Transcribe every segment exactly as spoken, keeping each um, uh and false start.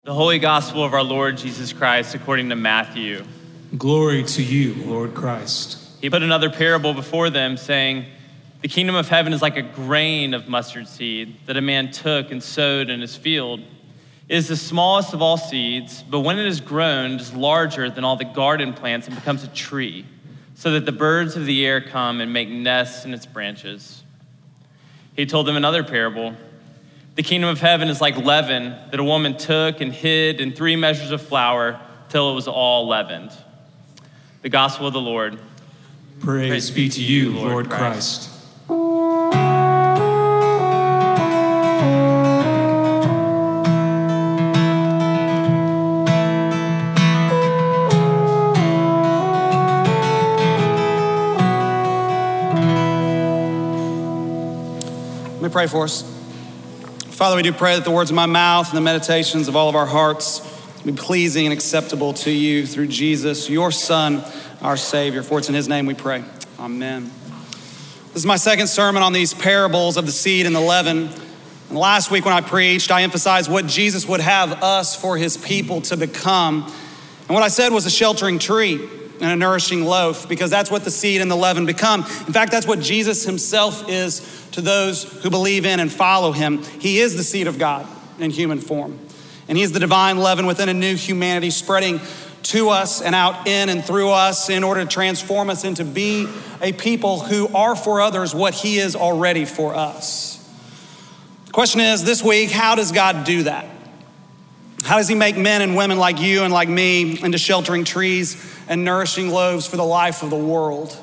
The Holy Gospel of our Lord Jesus Christ according to Matthew. Glory to you, Lord Christ. He put another parable before them, saying, "The kingdom of heaven is like a grain of mustard seed that a man took and sowed in his field. It is the smallest of all seeds, but when it is grown, it is larger than all the garden plants and becomes a tree, so that the birds of the air come and make nests in its branches." He told them another parable. "The kingdom of heaven is like leaven that a woman took and hid in three measures of flour till it was all leavened." The gospel of the Lord. Praise, Praise be to you, Lord, Lord Christ. Christ. Let me pray for us. Father, we do pray that the words of my mouth and the meditations of all of our hearts be pleasing and acceptable to you through Jesus, your Son, our Savior. For it's in his name we pray. Amen. This is my second sermon on these parables of the seed and the leaven. And last week when I preached, I emphasized what Jesus would have us for his people to become. And what I said was a sheltering tree and a nourishing loaf, because that's what the seed and the leaven become. In fact, that's what Jesus himself is to those who believe in and follow him. He is the seed of God in human form. And he is the divine leaven within a new humanity, spreading to us and out in and through us in order to transform us into be a people who are for others what he is already for us. The question is, this week, how does God do that? How does he make men and women like you and like me into sheltering trees and nourishing loaves for the life of the world?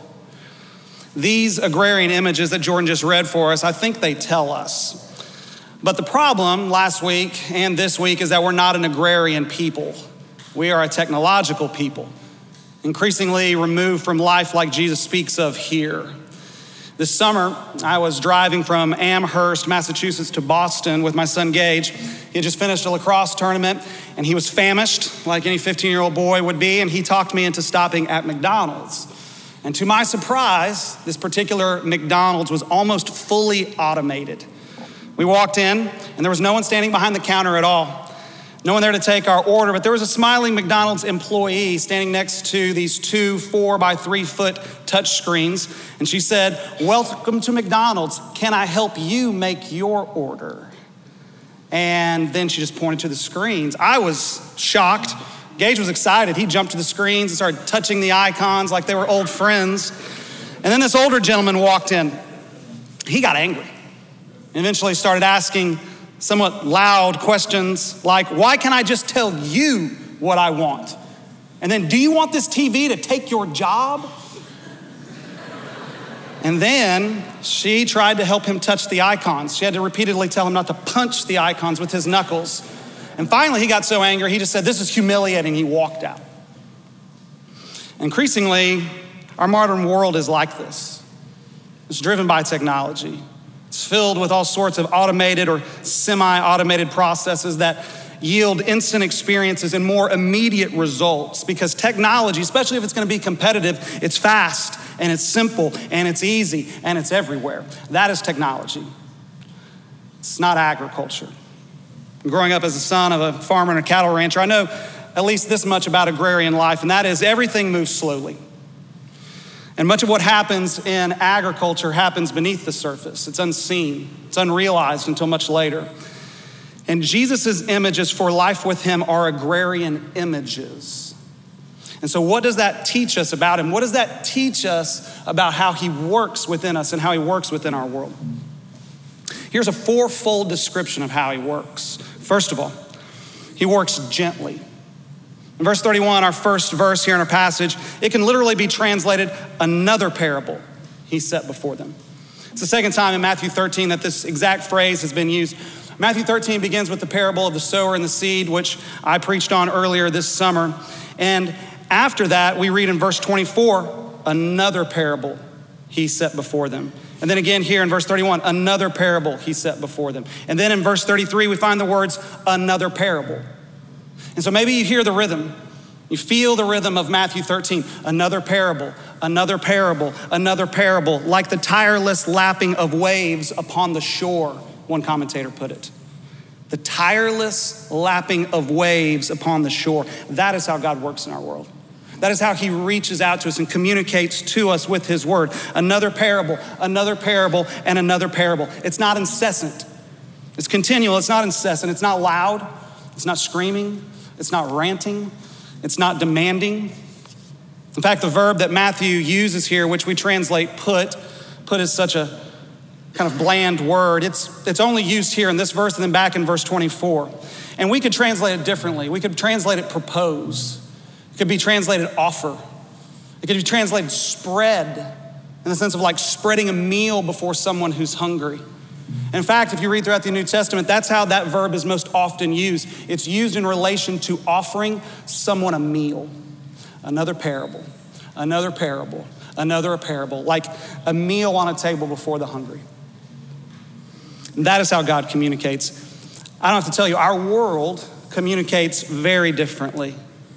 These agrarian images that Jordan just read for us, I think they tell us. But the problem last week and this week is that we're not an agrarian people. We are a technological people, increasingly removed from life like Jesus speaks of here. This summer, I was driving from Amherst, Massachusetts to Boston with my son Gage. He had just finished a lacrosse tournament and he was famished like any fifteen-year-old boy would be, and he talked me into stopping at McDonald's. And to my surprise, this particular McDonald's was almost fully automated. We walked in and there was no one standing behind the counter at all. No one there to take our order, but there was a smiling McDonald's employee standing next to these two four by three foot touch screens. And she said, "Welcome to McDonald's. Can I help you make your order?" And then she just pointed to the screens. I was shocked. Gage was excited. He jumped to the screens and started touching the icons like they were old friends. And then this older gentleman walked in. He got angry and eventually started asking somewhat loud questions like, "Why can't I just tell you what I want? And then, do you want this T V to take your job?" And then she tried to help him touch the icons. She had to repeatedly tell him not to punch the icons with his knuckles. And finally, he got so angry, he just said, "This is humiliating." He walked out. Increasingly, our modern world is like this. It's driven by technology. It's filled with all sorts of automated or semi-automated processes that yield instant experiences and more immediate results, because technology, especially if it's going to be competitive, it's fast and it's simple and it's easy and it's everywhere. That is technology. It's not agriculture. Growing up as the son of a farmer and a cattle rancher, I know at least this much about agrarian life, and that is everything moves slowly. And much of what happens in agriculture happens beneath the surface. It's unseen. It's unrealized until much later. And Jesus's images for life with him are agrarian images. And so what does that teach us about him? What does that teach us about how he works within us and how he works within our world? Here's a fourfold description of how he works. First of all, he works gently. In verse thirty-one, our first verse here in our passage, it can literally be translated, "another parable he set before them." It's the second time in Matthew thirteen that this exact phrase has been used. Matthew thirteen begins with the parable of the sower and the seed, which I preached on earlier this summer. And after that, we read in verse twenty-four, "another parable he set before them." And then again here in verse thirty-one, "another parable he set before them." And then in verse thirty-three, we find the words, "another parable." And so maybe you hear the rhythm. You feel the rhythm of Matthew thirteen. Another parable, another parable, another parable, like the tireless lapping of waves upon the shore, one commentator put it. the tireless lapping of waves upon the shore. That is how God works in our world. That is how he reaches out to us and communicates to us with his word. Another parable, another parable, and another parable. It's not incessant. It's continual. It's not incessant. It's not loud. It's not screaming. It's not ranting. It's not demanding. In fact, the verb that Matthew uses here, which we translate put, put is such a kind of bland word. It's, it's only used here in this verse and then back in verse twenty-four. And we could translate it differently. We could translate it propose. It could be translated offer. It could be translated spread, in the sense of like spreading a meal before someone who's hungry. In fact, if you read throughout the New Testament, that's how that verb is most often used. It's used in relation to offering someone a meal. Another parable, another parable, another parable, like a meal on a table before the hungry. And that is how God communicates. I don't have to tell you, our world communicates very differently.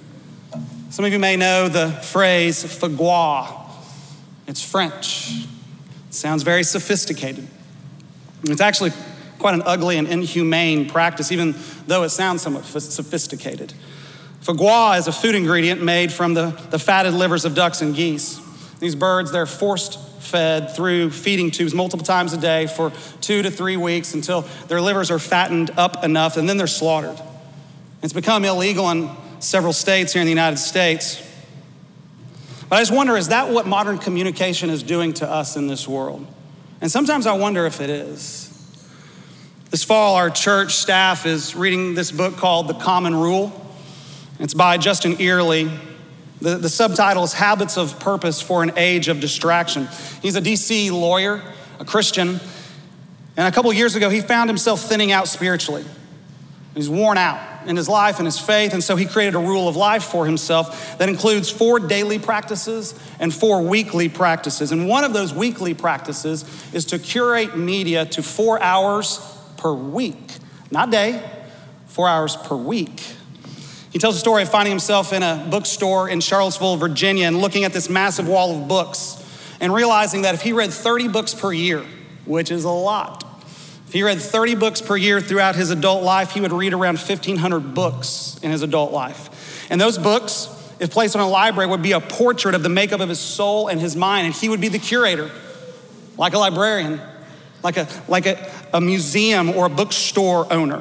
Some of you may know the phrase fagua. It's French. It sounds very sophisticated. It's actually quite an ugly and inhumane practice, even though it sounds somewhat sophisticated. Fagua is a food ingredient made from the, the fatted livers of ducks and geese. These birds, they're forced fed through feeding tubes multiple times a day for two to three weeks until their livers are fattened up enough, and then they're slaughtered. It's become illegal in several states here in the United States. But I just wonder, is that what modern communication is doing to us in this world? And sometimes I wonder if it is. This fall, our church staff is reading this book called The Common Rule. It's by Justin Earley. The, the subtitle is Habits of Purpose for an Age of Distraction. He's a D C lawyer, a Christian, and a couple of years ago, he found himself thinning out spiritually. He's worn out in his life and his faith, and so he created a rule of life for himself that includes four daily practices and four weekly practices. And one of those weekly practices is to curate media to four hours per week. Not day, four hours per week. He tells a story of finding himself in a bookstore in Charlottesville, Virginia, and looking at this massive wall of books and realizing that if he read thirty books per year, which is a lot, if he read thirty books per year throughout his adult life, he would read around fifteen hundred books in his adult life. And those books, if placed on a library, would be a portrait of the makeup of his soul and his mind, and he would be the curator, like a librarian, like a, like a, a museum or a bookstore owner.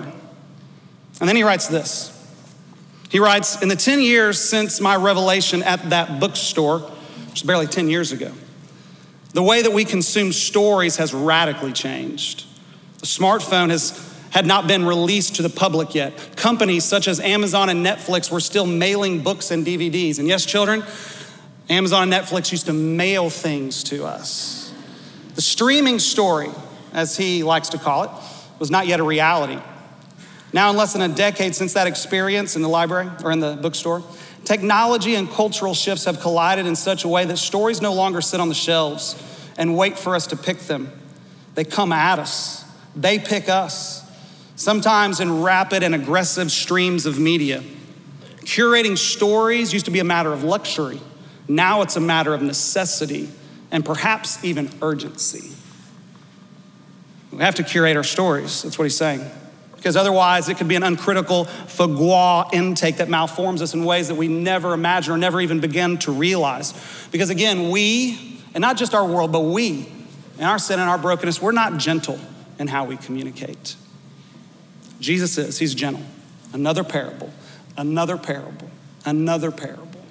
And then he writes this. He writes, in the ten years since my revelation at that bookstore, which is barely ten years ago, the way that we consume stories has radically changed. The smartphone has, had not been released to the public yet. Companies such as Amazon and Netflix were still mailing books and D V Ds. And yes, children, Amazon and Netflix used to mail things to us. The streaming story, as he likes to call it, was not yet a reality. Now, in less than a decade since that experience in the library or in the bookstore, technology and cultural shifts have collided in such a way that stories no longer sit on the shelves and wait for us to pick them. They come at us. They pick us, sometimes in rapid and aggressive streams of media. Curating stories used to be a matter of luxury. Now it's a matter of necessity and perhaps even urgency. We have to curate our stories. That's what he's saying. Because otherwise it could be an uncritical fagua intake that malforms us in ways that we never imagined or never even began to realize. Because again, we, and not just our world, but we, in our sin and our brokenness, we're not gentle in how we communicate. Jesus is, he's gentle. Another parable, another parable, another parable.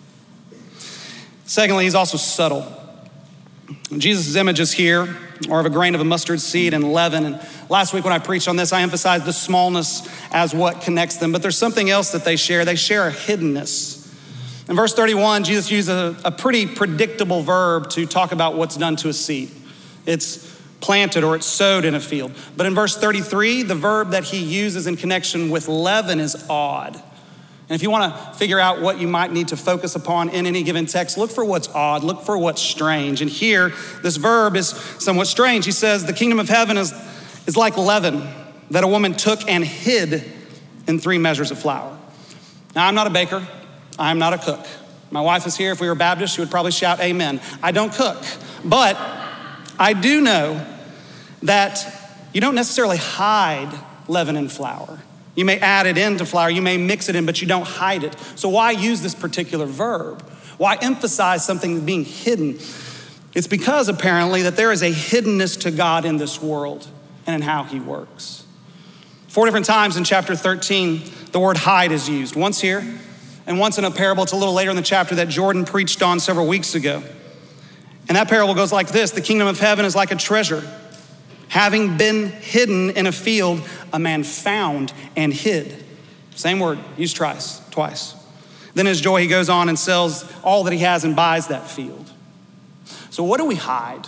Secondly, he's also subtle. Jesus' images here are of a grain of a mustard seed and leaven. And last week when I preached on this, I emphasized the smallness as what connects them. But there's something else that they share. They share a hiddenness. In verse thirty-one, Jesus used a, a pretty predictable verb to talk about what's done to a seed. It's planted or it's sowed in a field. But in verse thirty-three, the verb that he uses in connection with leaven is odd. And if you want to figure out what you might need to focus upon in any given text, look for what's odd, look for what's strange. And here, this verb is somewhat strange. He says, the kingdom of heaven is, is like leaven that a woman took and hid in three measures of flour. Now, I'm not a baker. I'm not a cook. My wife is here. If we were Baptist, she would probably shout amen. I don't cook. But I do know that you don't necessarily hide leaven in flour. You may add it into flour, you may mix it in, but you don't hide it. So why use this particular verb? Why emphasize something being hidden? It's because apparently that there is a hiddenness to God in this world and in how he works. Four different times in chapter thirteen, the word hide is used. Once here and once in a parable. It's a little later in the chapter that Jordan preached on several weeks ago. And that parable goes like this: the kingdom of heaven is like a treasure, having been hidden in a field, a man found and hid. Same word, used twice, twice. Then in his joy, he goes on and sells all that he has and buys that field. So what do we hide?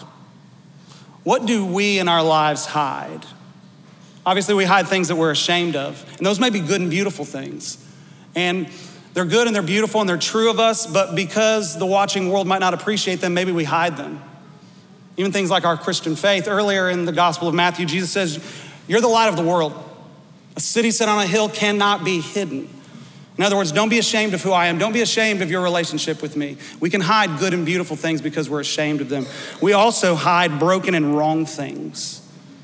What do we in our lives hide? Obviously, we hide things that we're ashamed of. And those may be good and beautiful things. And they're good and they're beautiful and they're true of us, but because the watching world might not appreciate them, maybe we hide them. Even things like our Christian faith. Earlier in the Gospel of Matthew, Jesus says, you're the light of the world. A city set on a hill cannot be hidden. In other words, don't be ashamed of who I am. Don't be ashamed of your relationship with me. We can hide good and beautiful things because we're ashamed of them. We also hide broken and wrong things.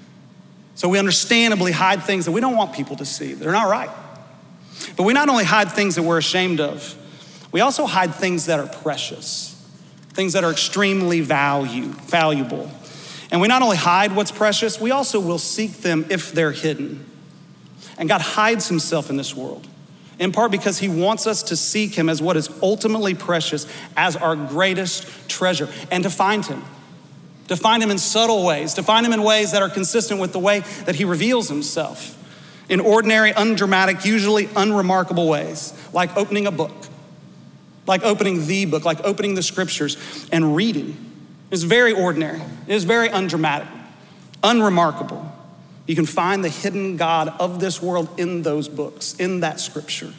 So we understandably hide things that we don't want people to see. They're not right. But we not only hide things that we're ashamed of, we also hide things that are precious, things that are extremely value, valuable. And we not only hide what's precious, we also will seek them if they're hidden. And God hides himself in this world, in part because he wants us to seek him as what is ultimately precious, as our greatest treasure, and to find him. To find him in subtle ways, to find him in ways that are consistent with the way that he reveals himself. In ordinary, undramatic, usually unremarkable ways, like opening a book, like opening the book, like opening the scriptures and reading. It's very ordinary. It is very undramatic, unremarkable. You can find the hidden God of this world in those books, in that scripture.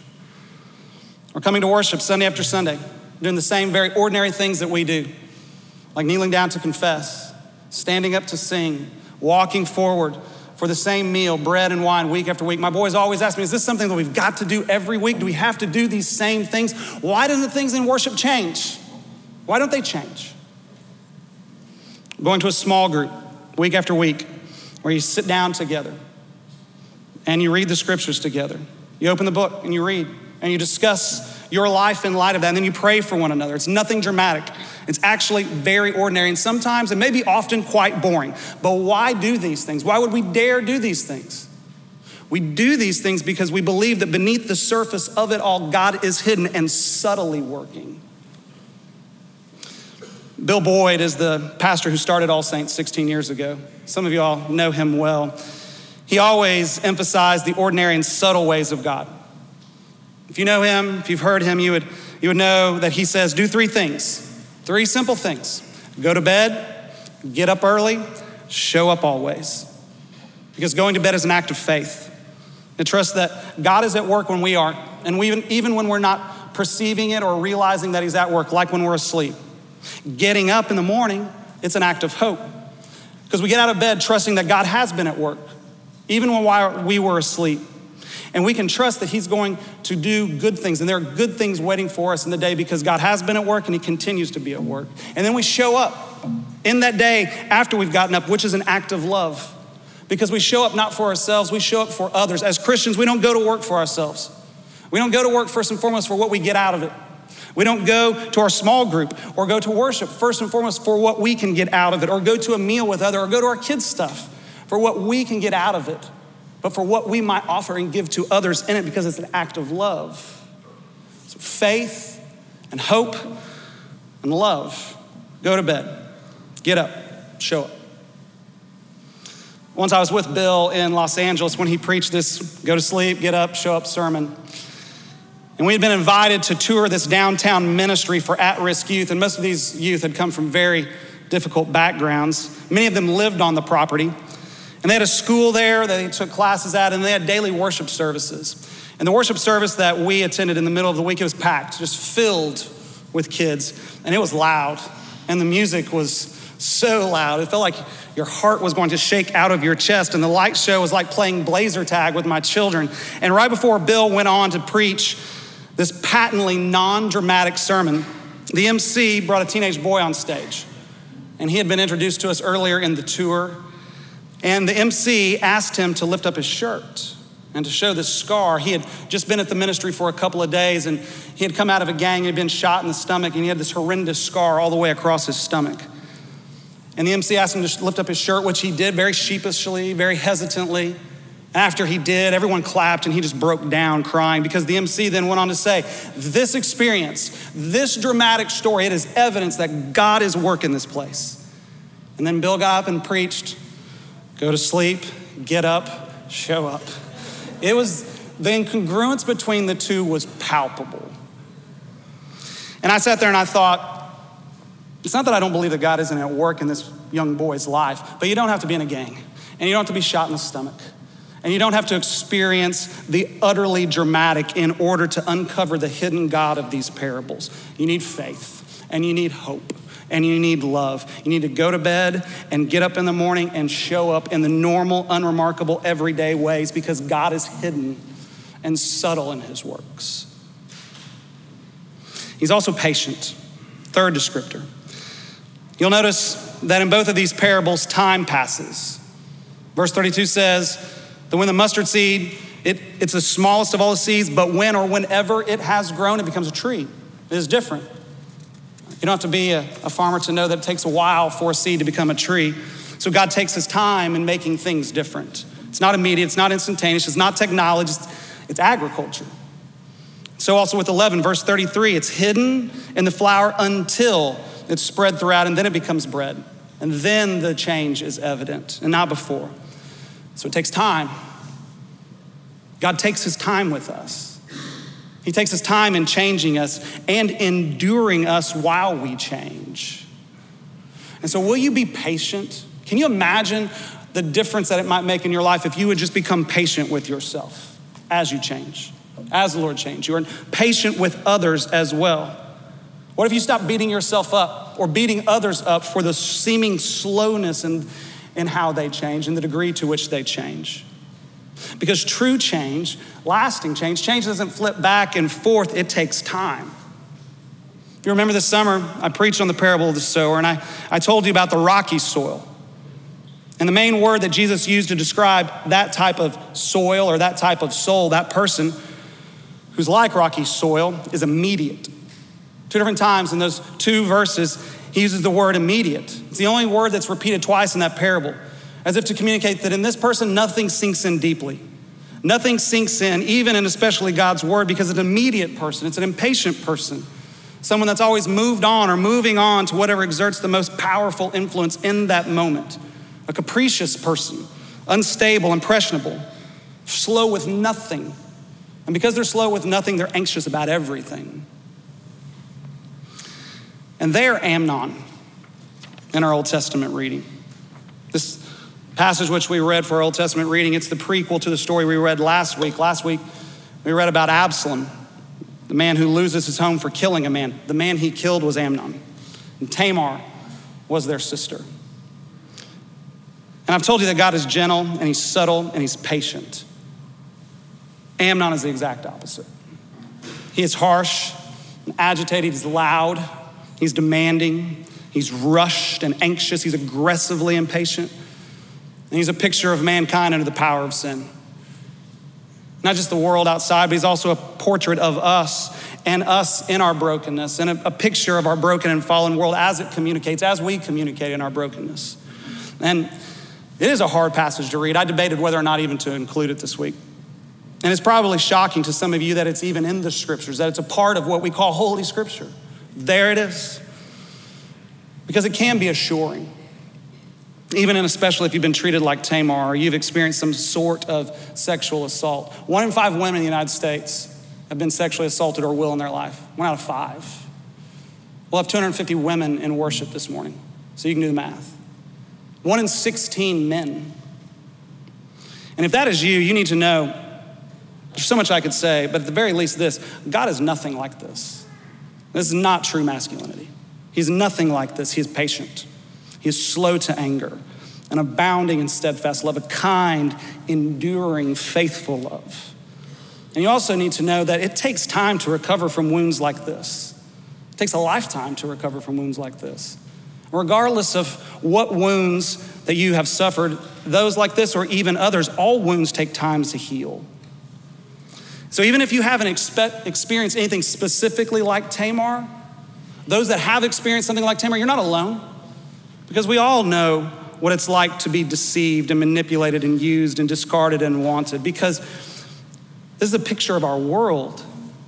We're coming to worship Sunday after Sunday, doing the same very ordinary things that we do, like kneeling down to confess, standing up to sing, walking forward for the same meal, bread and wine, week after week. My boys always ask me, is this something that we've got to do every week? Do we have to do these same things? Why doesn't things in worship change? Why don't they change? Going to a small group week after week where you sit down together and you read the scriptures together. You open the book and you read and you discuss your life in light of that, and then you pray for one another. It's nothing dramatic. It's actually very ordinary, and sometimes, and maybe often, quite boring. But why do these things? Why would we dare do these things? We do these things because we believe that beneath the surface of it all, God is hidden and subtly working. Bill Boyd is the pastor who started All Saints sixteen years ago. Some of you all know him well. He always emphasized the ordinary and subtle ways of God. If you know him, if you've heard him, you would, you would know that he says, do three things, three simple things. Go to bed, get up early, show up always. Because going to bed is an act of faith. And trust that God is at work when we aren't, and we even, even when we're not perceiving it or realizing that he's at work, like when we're asleep. Getting up in the morning, it's an act of hope. Because we get out of bed trusting that God has been at work, even when we were asleep. And we can trust that he's going to do good things. And there are good things waiting for us in the day because God has been at work and he continues to be at work. And then we show up in that day after we've gotten up, which is an act of love. Because we show up not for ourselves, we show up for others. As Christians, we don't go to work for ourselves. We don't go to work first and foremost for what we get out of it. We don't go to our small group or go to worship first and foremost for what we can get out of it, or go to a meal with others, or go to our kids' stuff for what we can get out of it, but for what we might offer and give to others in it, because it's an act of love. So faith and hope and love. Go to bed, get up, show up. Once I was with Bill in Los Angeles when he preached this go to sleep, get up, show up sermon. And we had been invited to tour this downtown ministry for at-risk youth, and most of these youth had come from very difficult backgrounds. Many of them lived on the property. And they had a school there that they took classes at, and they had daily worship services. And the worship service that we attended in the middle of the week, it was packed, just filled with kids. And it was loud, and the music was so loud. It felt like your heart was going to shake out of your chest. And the light show was like playing blazer tag with my children. And right before Bill went on to preach this patently non-dramatic sermon, the M C brought a teenage boy on stage. And he had been introduced to us earlier in the tour. And the M C asked him to lift up his shirt and to show this scar. He had just been at the ministry for a couple of days, and he had come out of a gang, he had been shot in the stomach, and he had this horrendous scar all the way across his stomach. And the M C asked him to lift up his shirt, which he did very sheepishly, very hesitantly. After he did, everyone clapped and he just broke down crying, because the M C then went on to say, this experience, this dramatic story, it is evidence that God is working this place. And then Bill got up and preached, go to sleep, get up, show up. It was, the incongruence between the two was palpable. And I sat there and I thought, it's not that I don't believe that God isn't at work in this young boy's life, but you don't have to be in a gang, and you don't have to be shot in the stomach, and you don't have to experience the utterly dramatic in order to uncover the hidden God of these parables. You need faith, and you need hope, and you need love. You need to go to bed and get up in the morning and show up in the normal, unremarkable, everyday ways, because God is hidden and subtle in his works. He's also patient. Third descriptor. You'll notice that in both of these parables, time passes. Verse thirty-two says that when the mustard seed, it, it's the smallest of all the seeds, but when or whenever it has grown, it becomes a tree. It is different. You don't have to be a, a farmer to know that it takes a while for a seed to become a tree. So God takes his time in making things different. It's not immediate, it's not instantaneous, it's not technology, it's, it's agriculture. So also with eleven, verse thirty-three, it's hidden in the flour until it's spread throughout, and then it becomes bread. And then the change is evident, and not before. So it takes time. God takes his time with us. He takes his time in changing us and enduring us while we change. And so will you be patient? Can you imagine the difference that it might make in your life if you would just become patient with yourself as you change, as the Lord changed? You are patient with others as well. What if you stop beating yourself up or beating others up for the seeming slowness in, in how they change and the degree to which they change? Because true change, lasting change, change doesn't flip back and forth, it takes time. If you remember this summer, I preached on the parable of the sower, and I, I told you about the rocky soil. And the main word that Jesus used to describe that type of soil or that type of soul, that person who's like rocky soil, is immediate. Two different times in those two verses, he uses the word immediate. It's the only word that's repeated twice in that parable, as if to communicate that in this person, nothing sinks in deeply. Nothing sinks in, even and especially God's word, because it's an immediate person. It's an impatient person, someone that's always moved on or moving on to whatever exerts the most powerful influence in that moment. A capricious person, unstable, impressionable, slow with nothing. And because they're slow with nothing, they're anxious about everything. And they're Amnon in our Old Testament reading. This passage which we read for our Old Testament reading, it's the prequel to the story we read last week. Last week, we read about Absalom, the man who loses his home for killing a man. The man he killed was Amnon, and Tamar was their sister. And I've told you that God is gentle, and he's subtle, and he's patient. Amnon is the exact opposite. He is harsh and agitated, he's loud, he's demanding, he's rushed and anxious, he's aggressively impatient. And he's a picture of mankind under the power of sin. Not just the world outside, but he's also a portrait of us and us in our brokenness, and a, a picture of our broken and fallen world as it communicates, as we communicate in our brokenness. And it is a hard passage to read. I debated whether or not even to include it this week. And it's probably shocking to some of you that it's even in the scriptures, that it's a part of what we call Holy Scripture. There it is. Because it can be assuring. Even and especially if you've been treated like Tamar or you've experienced some sort of sexual assault. One in five women in the United States have been sexually assaulted or will in their life. One out of five. We'll have two hundred fifty women in worship this morning, so you can do the math. One in sixteen men. And if that is you, you need to know, there's so much I could say, but at the very least this, God is nothing like this. This is not true masculinity. He's nothing like this. He is patient. He is slow to anger and abounding in steadfast love, a kind, enduring, faithful love. And you also need to know that it takes time to recover from wounds like this. It takes a lifetime to recover from wounds like this. Regardless of what wounds that you have suffered those like this or even others, all wounds take time to heal. So even if you haven't expe- experienced anything specifically like Tamar, those that have experienced something like Tamar, you're not alone, because we all know what it's like to be deceived and manipulated and used and discarded and wanted, because this is a picture of our world.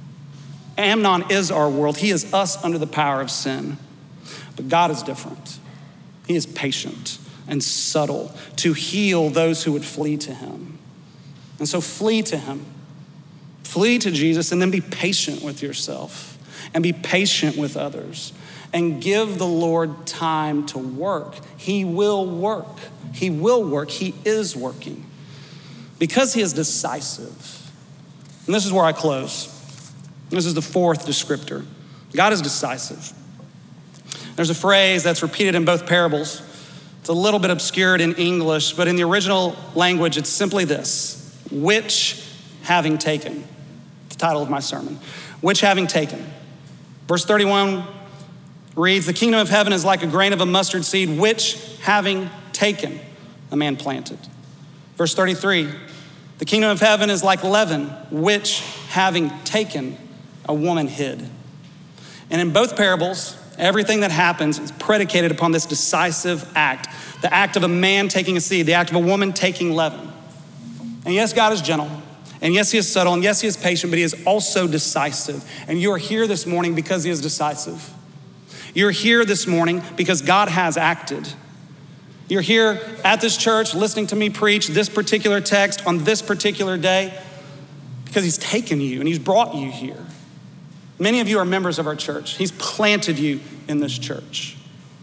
Amnon is our world. He is us under the power of sin. But God is different. He is patient and subtle to heal those who would flee to him. And so flee to him. Flee to Jesus, and then be patient with yourself and be patient with others and give the Lord time to work. He will work. He will work. He is working because he is decisive. And this is where I close. This is the fourth descriptor. God is decisive. There's a phrase that's repeated in both parables. It's a little bit obscured in English, but in the original language, it's simply this: which having taken. It's the title of my sermon. Which having taken. Verse thirty-one reads, the kingdom of heaven is like a grain of a mustard seed, which having taken, a man planted. Verse thirty-three, the kingdom of heaven is like leaven, which having taken, a woman hid. And in both parables, everything that happens is predicated upon this decisive act, the act of a man taking a seed, the act of a woman taking leaven. And yes, God is gentle, and yes, he is subtle, and yes, he is patient, but he is also decisive. And you are here this morning because he is decisive. You're here this morning because God has acted. You're here at this church listening to me preach this particular text on this particular day because he's taken you and he's brought you here. Many of you are members of our church. He's planted you in this church.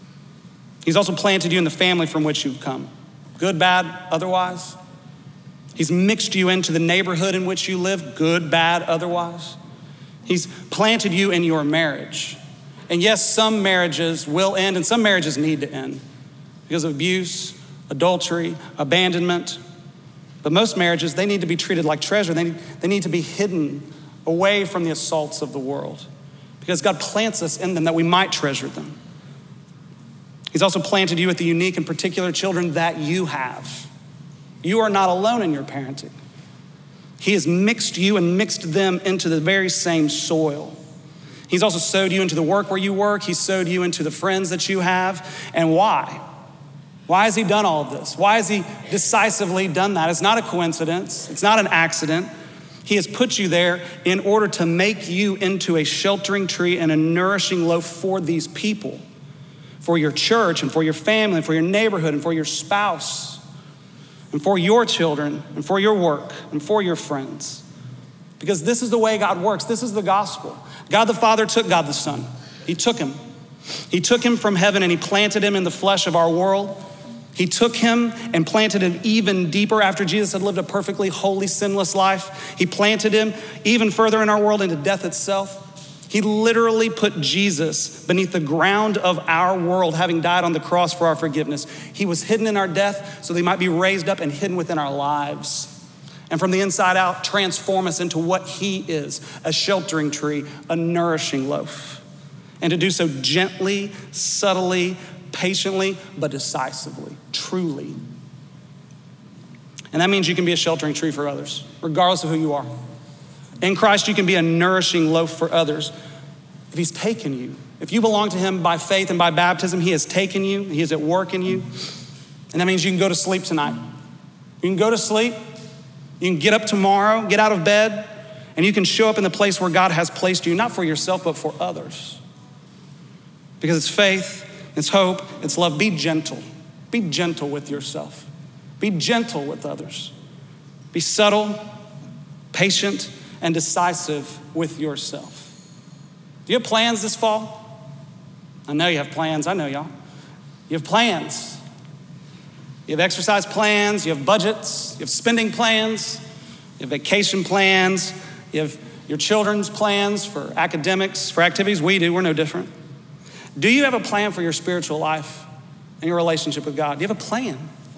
He's also planted you in the family from which you've come. Good, bad, otherwise. He's mixed you into the neighborhood in which you live. Good, bad, otherwise. He's planted you in your marriage. And yes, some marriages will end and some marriages need to end because of abuse, adultery, abandonment. But most marriages, they need to be treated like treasure. They need, they need to be hidden away from the assaults of the world because God plants us in them that we might treasure them. He's also planted you with the unique and particular children that you have. You are not alone in your parenting. He has mixed you and mixed them into the very same soil. He's also sowed you into the work where you work. He's sowed you into the friends that you have. And why? Why has he done all of this? Why has he decisively done that? It's not a coincidence. It's not an accident. He has put you there in order to make you into a sheltering tree and a nourishing loaf for these people, for your church and for your family and for your neighborhood and for your spouse and for your children and for your work and for your friends. Because this is the way God works. This is the gospel. God the Father took God the Son. He took him. He took him from heaven and he planted him in the flesh of our world. He took him and planted him even deeper after Jesus had lived a perfectly holy, sinless life. He planted him even further in our world into death itself. He literally put Jesus beneath the ground of our world, having died on the cross for our forgiveness. He was hidden in our death so that he might be raised up and hidden within our lives. And from the inside out, transform us into what he is, a sheltering tree, a nourishing loaf. And to do so gently, subtly, patiently, but decisively, truly. And that means you can be a sheltering tree for others, regardless of who you are. In Christ, you can be a nourishing loaf for others. If he's taken you, if you belong to him by faith and by baptism, he has taken you, he is at work in you. And that means you can go to sleep tonight. You can go to sleep, you can get up tomorrow, get out of bed, and you can show up in the place where God has placed you, not for yourself, but for others. Because it's faith, it's hope, it's love. Be gentle. Be gentle with yourself. Be gentle with others. Be subtle, patient, and decisive with yourself. Do you have plans this fall? I know you have plans. I know y'all. You have plans. You have exercise plans. You have budgets. You have spending plans. You have vacation plans. You have your children's plans for academics, for activities. We do. We're no different. Do you have a plan for your spiritual life and your relationship with God? Do you have a plan?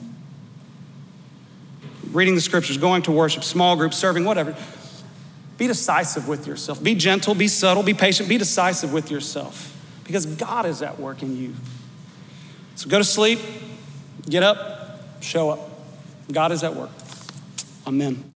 Reading the scriptures, going to worship, small groups, serving, whatever. Be decisive with yourself. Be gentle, be subtle, be patient, be decisive with yourself because God is at work in you. So go to sleep, get up, show up. God is at work. Amen.